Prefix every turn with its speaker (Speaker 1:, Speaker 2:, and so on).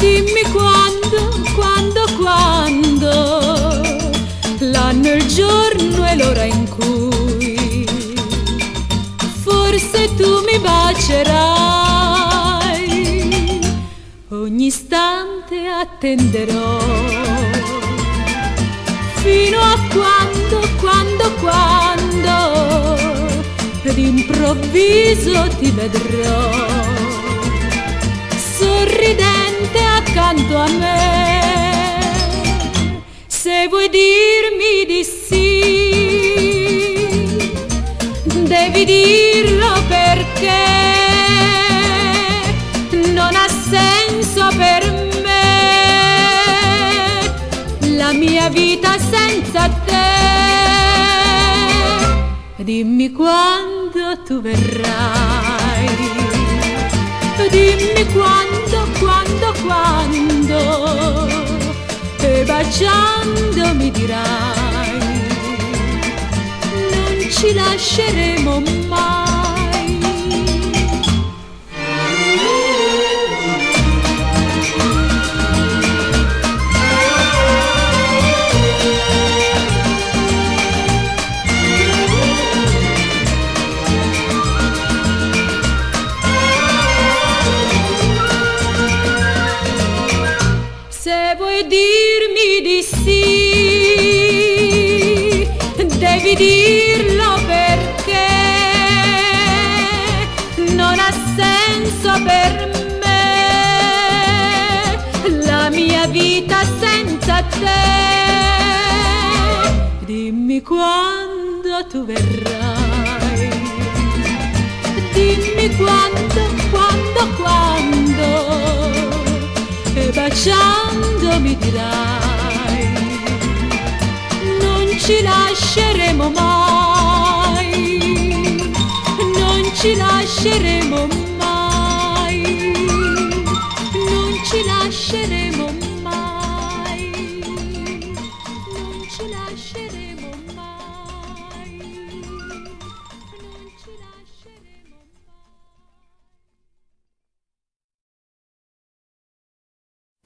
Speaker 1: Dimmi quando, l'anno, il giorno e l'ora in cui forse tu mi bacerai. Ogni istante attenderò, fino a quando d'improvviso ti vedrò, sorridente accanto a me. Se vuoi dirmi di sì, devi dirlo, perché non ha senso per me la mia vita senza te. Dimmi quando tu verrai, dimmi quando, e baciando mi dirai non ci lasceremo mai. Se vuoi dirmi di sì, devi dirlo, perché non ha senso per me la mia vita senza te. Dimmi quando tu verrai, dimmi quando, e baciando mi dirai non ci lasceremo mai, non ci lasceremo mai, non ci lasceremo mai, non ci lasceremo mai.